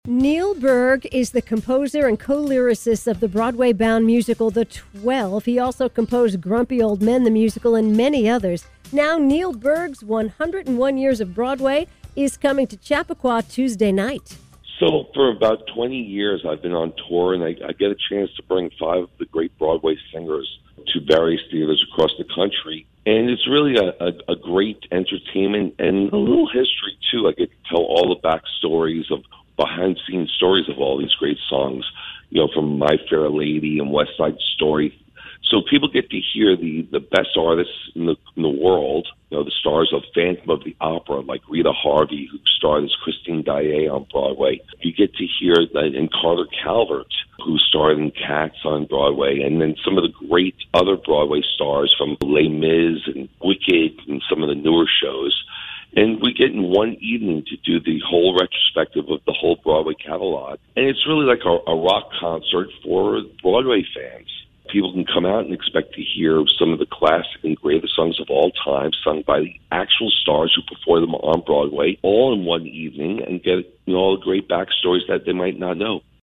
Neil Berg is the composer and co-lyricist of the Broadway-bound musical The 12. He also composed Grumpy Old Men, the musical, and many others. Now, Neil Berg's 101 Years of Broadway is coming to Chappaqua Tuesday night. So for about 20 years, I've been on tour, and I get a chance to bring 5 of the great Broadway singers to various theaters across the country. And it's really a great entertainment and a little history, too. I get to tell all the backstories of behind-the-scenes stories of all these great songs, from My Fair Lady and West Side Story. So people get to hear the best artists in the world, the stars of Phantom of the Opera, like Rita Harvey, who starred as Christine Daae on Broadway. You get to hear and Carter Calvert, who starred in Cats on Broadway, and then some of the great other Broadway stars from Les Mis and Wicked and some of the newer shows. And we get in one evening to do the whole retrospective of the whole Broadway catalog. And it's really like a rock concert for Broadway fans. People can come out and expect to hear some of the classic and greatest songs of all time sung by the actual stars who perform them on Broadway all in one evening and get all the great backstories that they might not know.